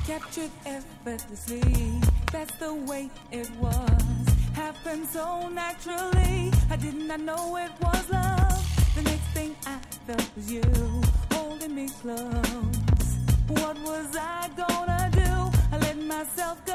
captured effortlessly. That's the way it was. Happened so naturally. I did not know it was love. The next thing I felt was you holding me close. What was I gonna do? I let myself go.